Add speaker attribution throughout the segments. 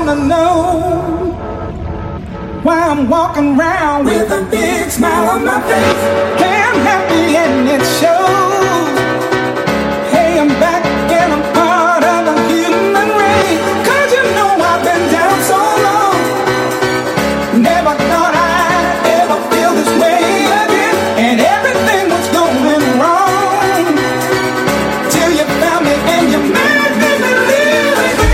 Speaker 1: wanna know why I'm walking around with a big smile on my face. Hey, I'm happy and it shows. Hey, I'm back and I'm part of the human race. 'Cause you know I've been down so long. Never thought I'd ever feel this way again. And everything was going wrong till you found me and you made me believe again.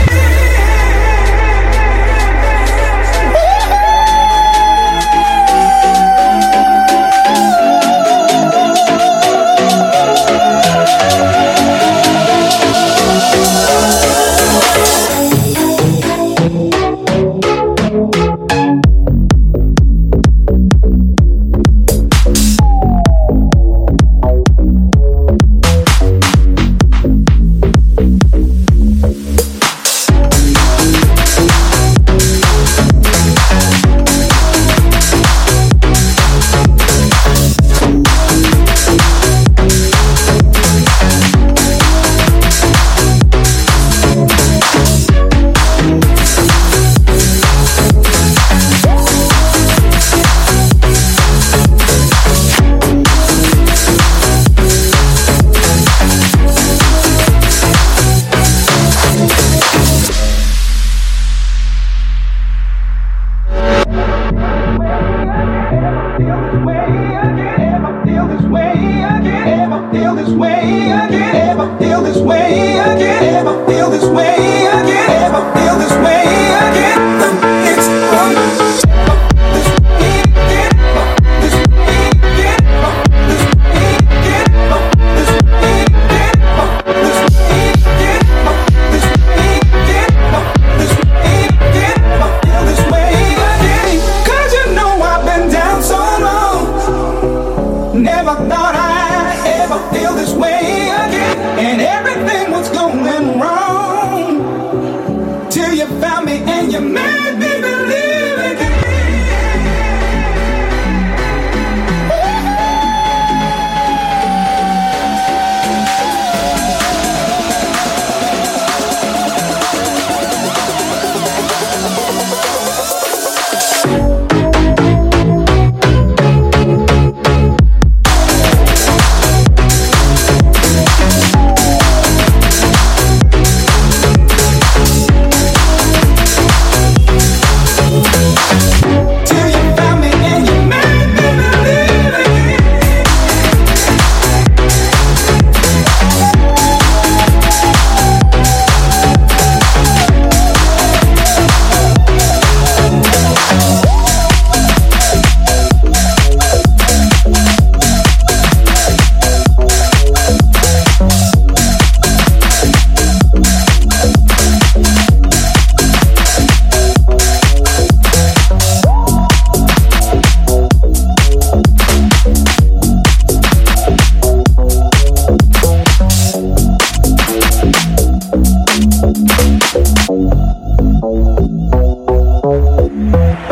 Speaker 1: Never thought I'd ever feel this way again. And everything was going wrong till you found me and you made me believe.